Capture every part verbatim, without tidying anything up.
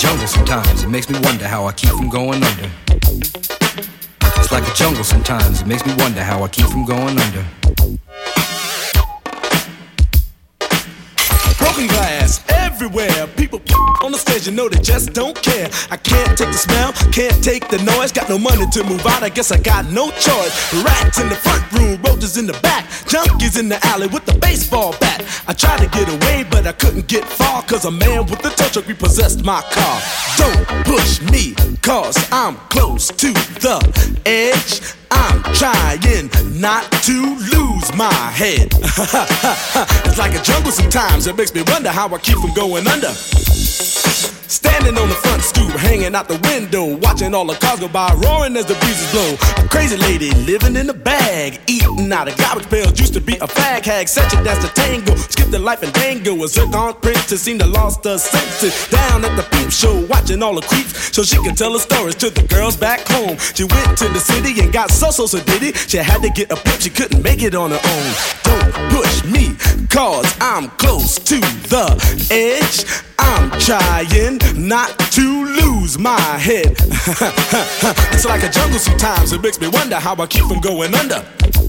jungle sometimes, it makes me wonder how I keep from going under. It's like a jungle sometimes, it makes me wonder how I keep from going under. Broken glass everywhere. People on the stage, you know they just don't care. I can't take the smell, can't take the noise. Got no money to move out, I guess I got no choice. Rats in the front room, roaches in the back, junkies in the alley with the baseball bat. I tried to get away, but I couldn't get far, cause a man with a tow truck repossessed my car. Don't push me, cause I'm close to the edge. I'm trying not to lose my head. It's like a jungle sometimes, it makes me wonder how I keep from going under. Standing on the front stoop, hanging out the window, watching all the cars go by, roaring as the breezes blow. A crazy lady living in a bag, eating out of garbage pails, used to be a fag hag, such a dance to tango, skipped the life and dango. A zircon princess seemed to lost her senses. Down at the peep show, watching all the creeps, so she could tell her stories to the girls back home. She went to the city and got so so so did it. She had to get a pimp, she couldn't make it on her own. Don't push me, cause I'm close to the edge. I'm trying not to lose my head. It's like a jungle sometimes, it makes me wonder how I keep from going under.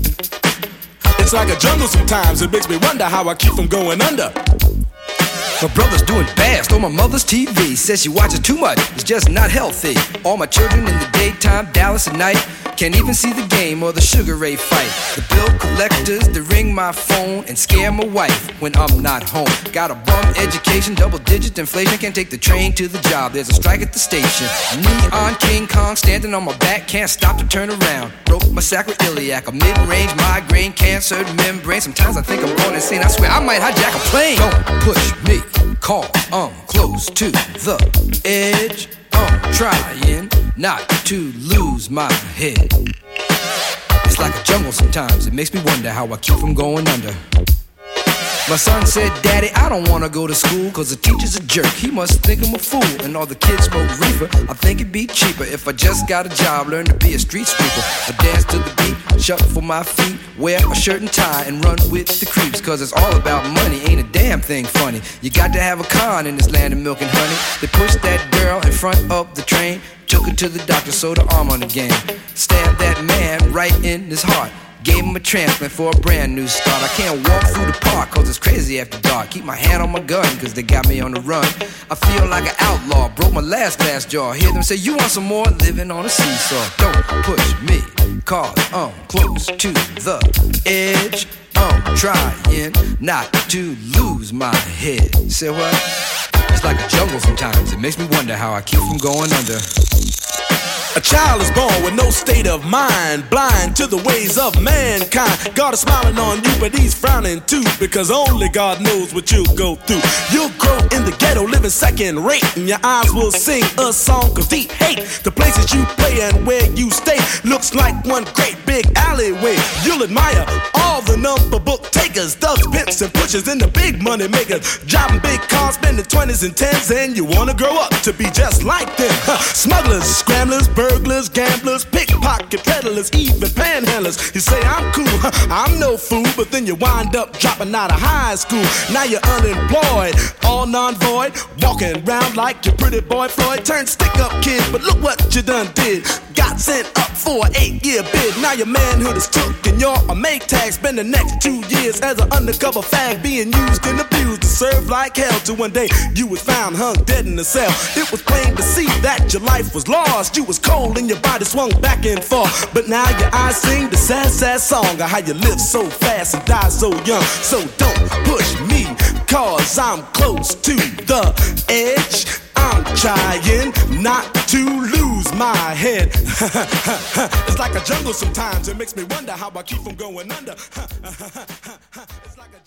It's like a jungle sometimes, it makes me wonder how I keep from going under. My brother's doing fast on my mother's T V. Says she watches too much, it's just not healthy. All my children in the daytime, Dallas at night. Can't even see the game or the Sugar Ray fight. The bill collectors, they ring my phone and scare my wife when I'm not home. Got a bum education, double digit inflation. Can't take the train to the job, there's a strike at the station. Neon King Kong standing on my back, can't stop to turn around. Broke my sacroiliac, a mid-range migraine, cancer membrane. Sometimes I think I'm going insane, I swear I might hijack a plane. Don't push me, call, I'm close to the edge. I'm trying not to lose my head. It's like a jungle sometimes, it makes me wonder how I keep from going under. My son said, Daddy, I don't wanna go to school, cause the teacher's a jerk, he must think I'm a fool. And all the kids smoke reefer, I think it'd be cheaper if I just got a job, learn to be a street sweeper. I dance to the beat, shuffle my feet, wear a shirt and tie, and run with the creeps. Cause it's all about money, ain't a damn thing funny. You got to have a con in this land of milk and honey. They pushed that girl in front of the train, took her to the doctor, sewed her arm on the game. Stabbed that man right in his heart, gave him a transplant for a brand new start. I can't walk through the park cause it's crazy after dark. Keep my hand on my gun cause they got me on the run. I feel like an outlaw, broke my last glass jaw. Hear them say, you want some more? Living on a seesaw. Don't push me, cause I'm close to the edge. I'm trying not to lose my head. Say what? It's like a jungle sometimes, it makes me wonder how I keep from going under. A child is born with no state of mind, blind to the ways of mankind. God is smiling on you, but he's frowning too, because only God knows what you'll go through. You'll grow in the ghetto, living second rate, and your eyes will sing a song of deep hate. The places you play and where you stay looks like one great big alleyway. You'll admire all the number book takers, thugs, pimps, and pushers, and the big money makers, driving big cars, spending twenties and tens, and you wanna grow up to be just like them. Huh. Smugglers, scramblers, burglars, gamblers, pickpocket peddlers, even panhandlers. You say I'm cool, huh, I'm no fool, but then you wind up dropping out of high school. Now you're unemployed, all non-void, walking around like your pretty boy Floyd. Turned stick-up kid, but look what you done did. Got sent up for an eight-year bid. Now your manhood is took and you're a make tag. Spend the next two years as an undercover fag, being used and abused to serve like hell. Till one day you was found hung dead in a cell. It was plain to see that your life was lost. You was cold and your body swung back and forth, but now your eyes sing the sad, sad song of how you live so fast and die so young. So don't push me, cause I'm close to the edge. I'm trying not to lose my head. It's like a jungle sometimes, it makes me wonder how I keep from going under. It's like a